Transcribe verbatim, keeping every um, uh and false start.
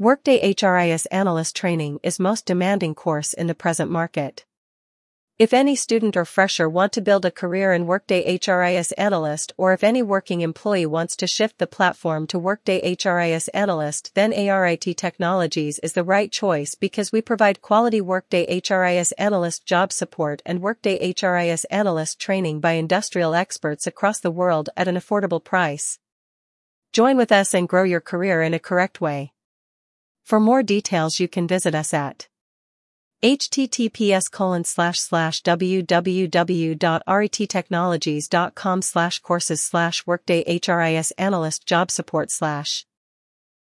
Workday HRIS Analyst training is most demanding course in the present market. If any student or fresher want to build a career in Workday HRIS Analyst, or if any working employee wants to shift the platform to Workday HRIS Analyst, then ARIT Technologies is the right choice because we provide quality Workday HRIS Analyst job support and Workday HRIS Analyst training by industrial experts across the world at an affordable price. Join with us and grow your career in a correct way. For more details, you can visit us at https colon slash slash www.rittechnologies.com slash courses slash workday HRIS analyst job support slash